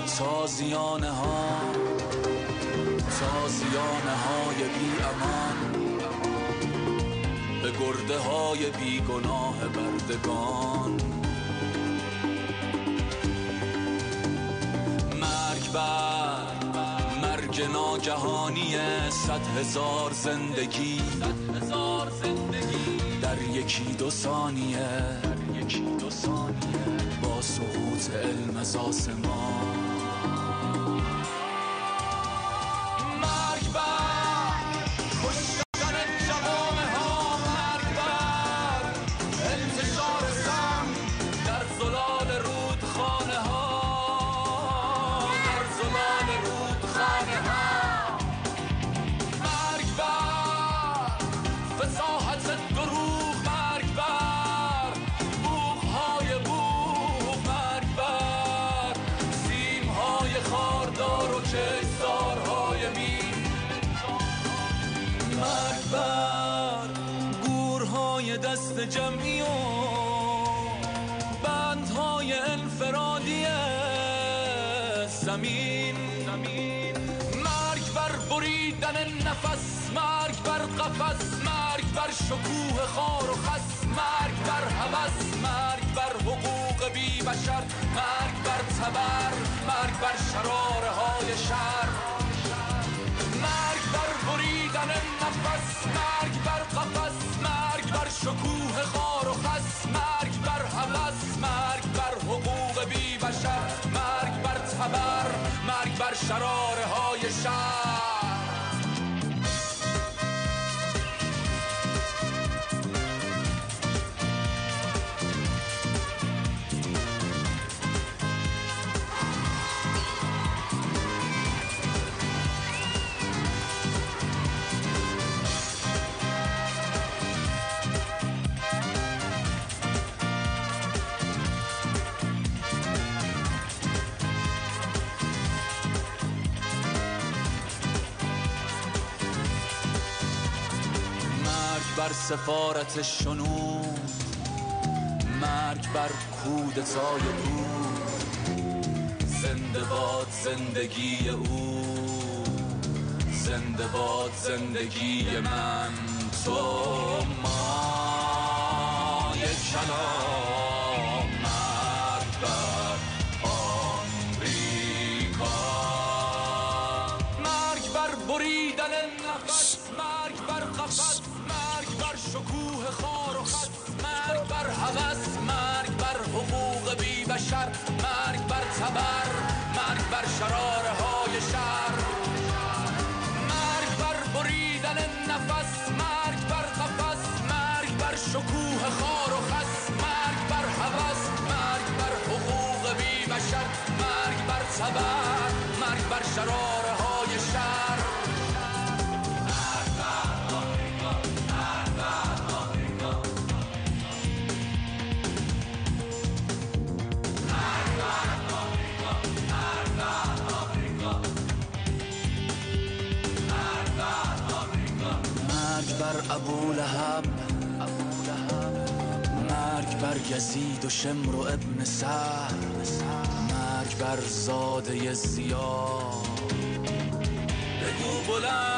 تازیانه های بی امان، به گرده های بی گناه بردگان. مرگ بر مرگ ناگهانی 100,000 زندگی در یکی دو ثانیه با سقوط علم از آسمان. مرگ بر کشتن جوامع ها، مرگ بر انتشار سم در زلال رودخانه ها، مرگ بر فصاحت دروغ، مرگ بر بوق‌های بوق، مرگ بر سیم‌های خاردار و کشتارهای مین، مرگ بر گورهای دست جمعی و بندهای انفرادی زمین. مرگ بر بریدن نفس، مرگ بر قفس، مرگ بر شکوه خار و خس، مرگ بر هوس، مرگ بر حقوق بی بشر، مرگ بر تبر، مرگ بر شراره های شر. مرگ بر بریدن نفس، مرگ بر قفس، مرگ بر شکوه خار و خس، مرگ بر هوس، مرگ بر حقوق بی بشر، مرگ بر تبر، مرگ بر شراره های شر. بر سفارت شنود، مرگ بر کودتای او، زنده باد زندگی او، زنده باد زندگی من، تو ما یک کلام. مرگ بر آمریکا، مرگ بر بریدن نفس، مرگ بر قفس، مرگ بر شکوه خار و خس، مرگ بر هوس، مرگ بر حقوق بی بشر، مرگ بر تبر، مرگ بر شراره های شر. مرگ بر بریدن نفس، مرگ بر قفس، مرگ بر شکوه خار و خس، مرگ بر هوس، مرگ بر حقوق بی بشر، مرگ بر تبر، مرگ بر شراره های شر. مرگ بر ابولهب، مرگ بر یزید و شمر و ابن سعد، مرگ بر زاده زیاد. بگو بلند